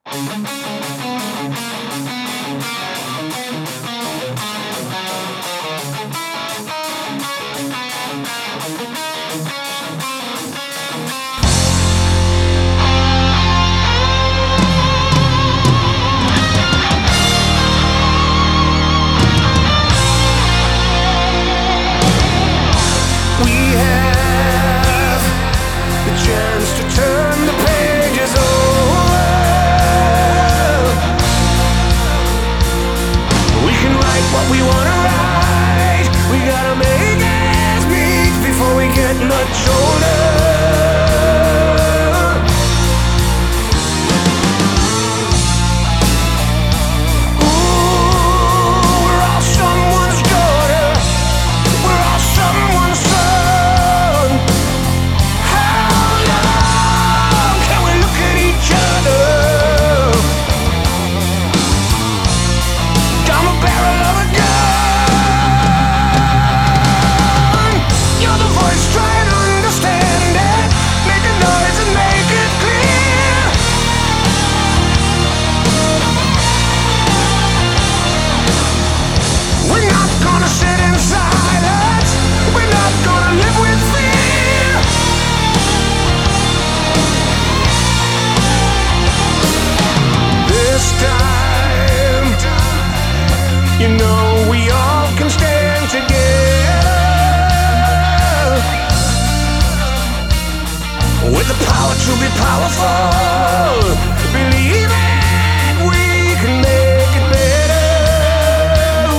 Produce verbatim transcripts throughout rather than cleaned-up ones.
To be powerful, believe it, we can make it better.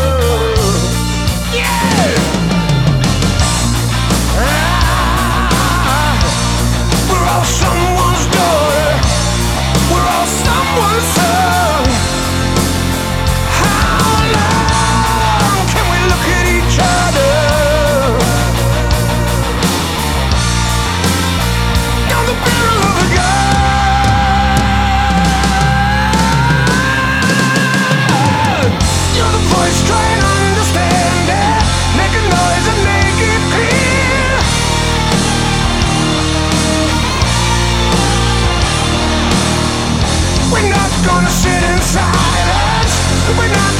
Yeah! Ah, we're all someone's daughter, we're all someone's son. How long can we look at each other? The barrel of a gun. You're the voice, try and understand it. Make a noise and make it clear. We're not gonna sit in silence. We're not